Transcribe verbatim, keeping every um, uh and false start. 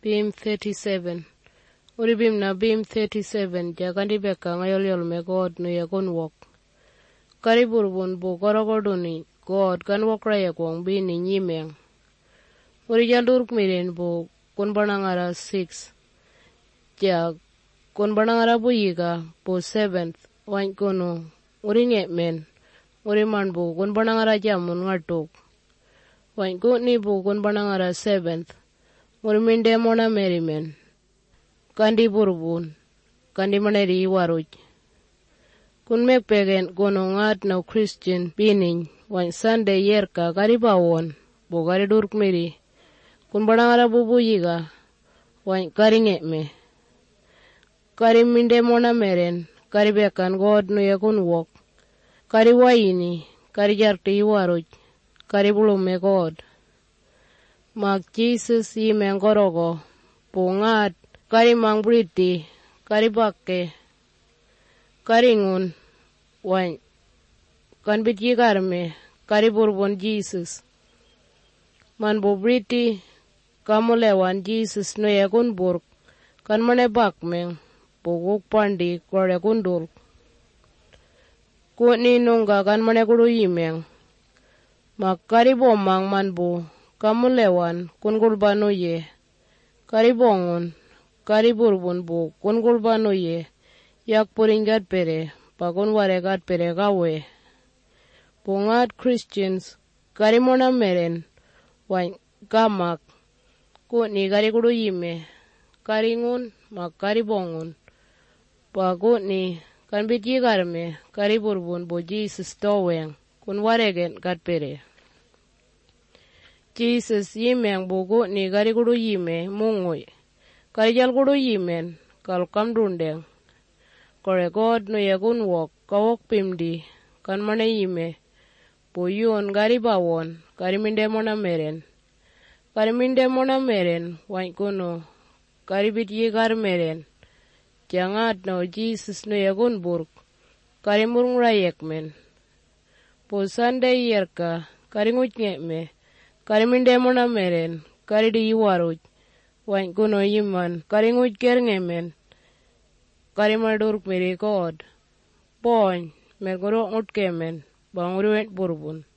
Beam thirty-seven. Uribim na beam thirty-seven jakandi beka ngayol yol me God no yakon wok. Kariburbun bu korogorduni God kan wok raya kwong bini nyimeng. Uri jaldur kmirin bu kun banangara six. Jak kun banangara bu yiga bu seventh. Wany kono uri ngek men. Uri man bu kun banangara jamun ngatuk. Wany kuni bu kun banangara seventh. Uri minde mona merimen. Kandi burbun, kandi maneri waruj. Kun mekpegen kono ngat na Christian bining, wan Sunday yerka kari bawon, bo kari durkmiri. Kun barangara bubu yiga, wan kari ngekme. Kari minde mona meren, kari bekan God no yakun wok. Kari wayini, kari jarti waruj, kari bulume God. Mag Jesus yimeng korogo, po ngat, kari mang briti, kari bakke, kari ngun, wan, kan biti karme, kari burbon Jesus. Man bo briti, kamu lewan Jesus no yakun burk, kan mane bakmeng, boguk pandi kore kundur. Kuni nungga kan mane kudu yimeng. Mak kari bomang man bo, kamu lewan, kun kulbano ye, kari bongun, kari burbun bu kun kulbano ye yak puringat pere pakun waregat pere gawe pungat Christians kari mona meren wan kamak kuni kari kudu yime kari ngun mak kari bongun pakuni kan biti karme kari burbun bu Jesus toweng kun wareget gat pere Jesus yimeng bu kuni kari kudu yime mungui kari jal kudu yimen, kal kam dundeng. Kore God no yakun wok, kawok pimdi, kan mana yime. Po yun kari bawon, kari minde mona meren. Kari minde mona meren, wan kuno, kari biti kar meren. Jangat no Jesus no yakun burk, kari murmura yekmen. Po Sunday yerka, kari nguj ngekme, kari minde mona meren, kari di waruj. Wan kuno yiman, kari nguj ker ngemen, kari madurk miri God. Poñ, mergoro ngut kemen, bang uruet burbun.